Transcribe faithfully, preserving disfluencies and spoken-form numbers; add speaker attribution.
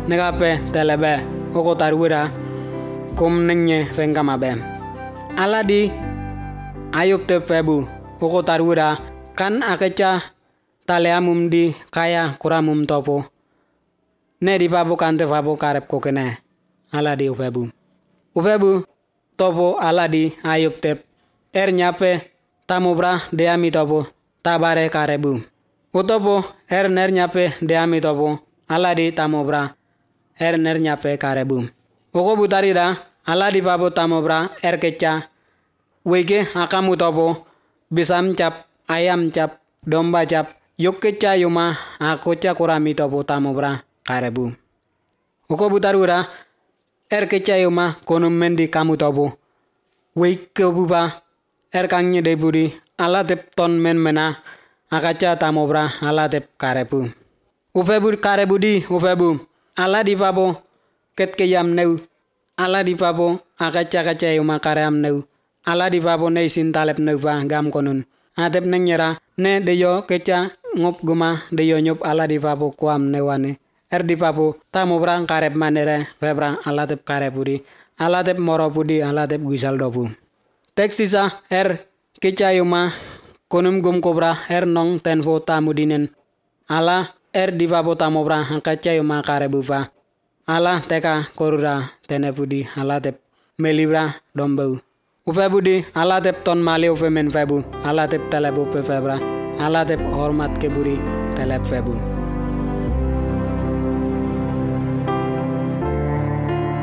Speaker 1: negape telebe oko tarwira kum nenye vengkama bem. Aladi ayub te febu oko tarwira kan akecha taleamum di kaya kuramum topo. Ne di papo kante papo karep kokene aladi ufebu. Ufebu topo aladi ayub tep er nyape tamubra deami topo tabare karebu. Utopo er ner nyape deami topo aladi tamubra er ner nyape karebu. Uko butarida aladi papo tamubra er kecha wege akamu topo bisam cap ayam cap domba cap yuk kecha yuma akocha kurami topo tamubra karebu. Uko butarura er kecha yuma konum mendi kamu topo wege buba er kangnya deburi ala tep ton men mena akacha tamobra ala tep karebu. Ufebu karebu di ufebu ala di papo ket keyam neu ala di papo akacha kacha yuma kaream neu ala di papo nei sintalep neu pa gam konun atep neng nyera ne deyo kecha ngop guma deyo nyop ala di papo kuam newane er di papo tamobra karep manere febra ala tep karebudi ala tep moropudi ala tep guisal dopu. Tek sisa er kecha yuma konum gum kobra er nong tenfo tamudinen ala er di papo tamobra akacha yuma karebu pa ala teka korura tenepudi ala tep melibra dombau. Ufebudi ala tep ton mali ufe men febu ala tep telebu pe febra ala tep hormat keburi telep febu.